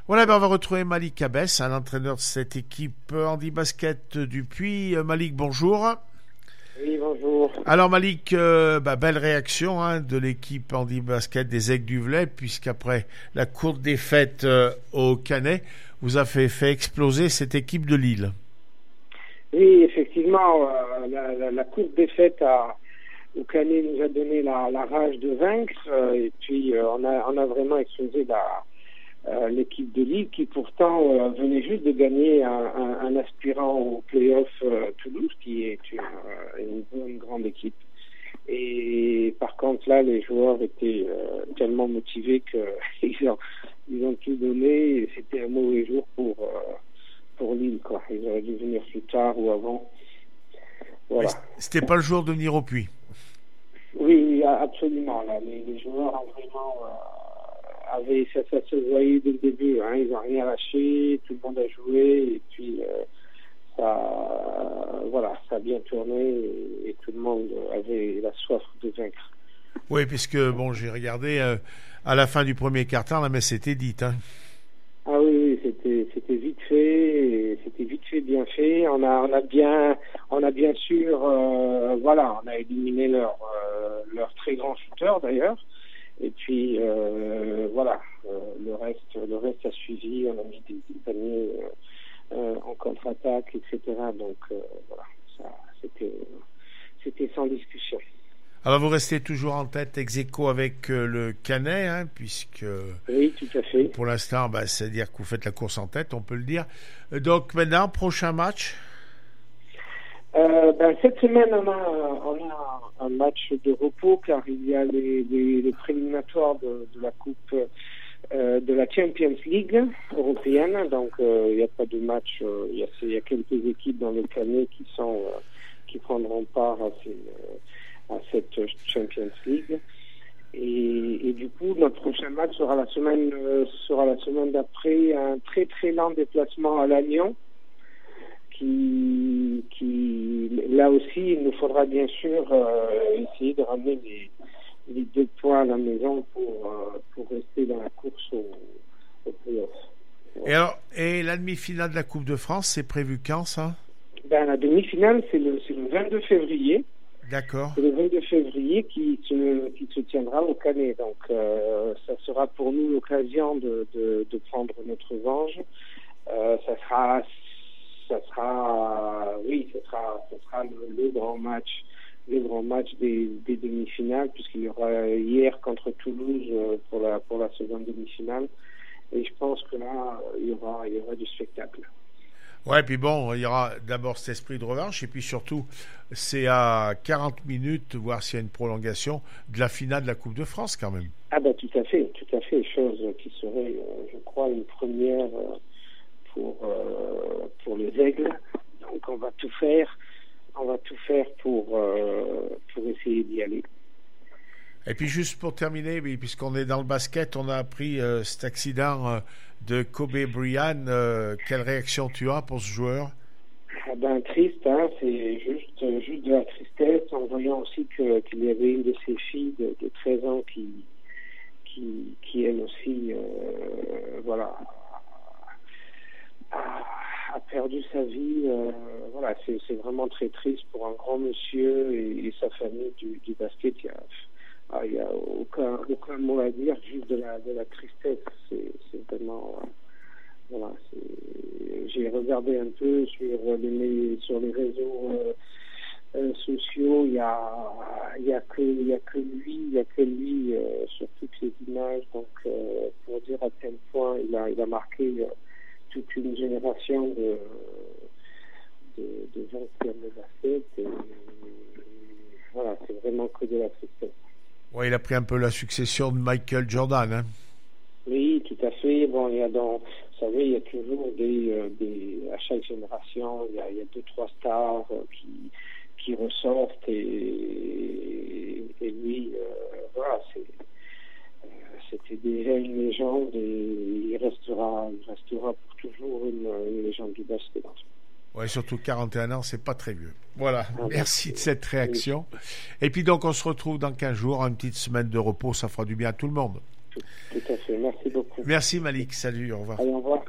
Voilà, on va retrouver Malik Abès, l'entraîneur de cette équipe handi-basket du Puy. Malik, bonjour. Oui, bonjour. Alors Malik, belle réaction de l'équipe handi-basket des Aigles du Velay, puisqu'après la courte défaite au Canet, vous avez fait exploser cette équipe de Lille. Oui, effectivement, la courte défaite au Canet nous a donné la rage de vaincre, et puis on a vraiment explosé l'équipe de Lille qui pourtant venait juste de gagner un aspirant au play-off Toulouse, qui est une bonne grande équipe. Et par contre là, les joueurs étaient tellement motivés qu'ils ont tout donné, et c'était un mauvais jour pour Lille, quoi. Ils auraient dû venir plus tard ou avant. Voilà. C'était pas le jour de venir au Puy. Oui, absolument. Là, les joueurs ont vraiment ça se voyait dès le début. Ils n'ont rien lâché, tout le monde a joué, et puis ça a bien tourné, et tout le monde avait la soif de vaincre. Oui, puisque j'ai regardé à la fin du premier quart-temps, la messe était dite. Ah oui, c'était vite fait, et c'était vite fait, bien fait. On a bien sûr, on a éliminé leur très grand shooter d'ailleurs. Et puis le reste a suivi. On a mis des paniers en contre-attaque, etc. Donc ça c'était sans discussion. Alors vous restez toujours en tête ex aequo avec le Canet, puisque oui, tout à fait. Pour l'instant, c'est-à-dire que vous faites la course en tête, on peut le dire. Donc maintenant, prochain match. Cette semaine, on a un match de repos, car il y a les préliminatoires de la coupe de la Champions League européenne. Donc il n'y a pas de match. Il y a quelques équipes dans le Canet qui prendront part à cette Champions League. Et du coup, notre prochain match sera la semaine d'après, un très très lent déplacement à Lannion, qui là aussi, il nous faudra bien sûr essayer de ramener les 2 points à la maison pour rester dans la course au play-off. Et la demi-finale de la Coupe de France, c'est prévu quand, ça? La demi-finale, c'est le 22 février. D'accord. C'est le 22 février qui se tiendra au Canet. Donc, ça sera pour nous l'occasion de prendre notre revanche. Ça sera le grand match des demi-finales, puisqu'il y aura hier contre Toulouse pour la seconde demi-finale. Et je pense que là, il y aura du spectacle. Ouais, puis il y aura d'abord cet esprit de revanche, et puis surtout, c'est à 40 minutes, voir s'il y a une prolongation de la finale de la Coupe de France, quand même. Ah tout à fait, chose qui serait, je crois, une première pour les Aigles. Donc on va tout faire pour essayer d'y aller. Et puis juste pour terminer, puisqu'on est dans le basket, on a appris cet accident de Kobe Bryant. Quelle réaction tu as pour ce joueur? Triste, c'est juste de la tristesse, en voyant aussi qu'il y avait une de ses filles de 13 ans qui elle aussi a perdu sa vie. C'est vraiment très triste pour un grand monsieur et sa famille du basket. Il y a aucun mot à dire, juste de la tristesse. C'est vraiment j'ai regardé un peu sur les réseaux sociaux. Il y a que lui sur toutes les images. Donc pour dire à quel point il a marqué toute une génération de gens qui aiment le basket. Et c'est vraiment que de la tristesse. Ouais, il a pris un peu la succession de Michael Jordan. Oui, tout à fait. Vous savez, il y a toujours à chaque génération, il y a 2-3 stars qui ressortent, et lui, c'était déjà une légende, et il restera pour toujours une légende du basket. Ouais, surtout 41 ans, c'est pas très vieux. Voilà, merci de cette réaction. Et puis donc, on se retrouve dans 15 jours, une petite semaine de repos, ça fera du bien à tout le monde. Tout à fait. Merci beaucoup. Merci Malik, salut, au revoir. Allez, au revoir.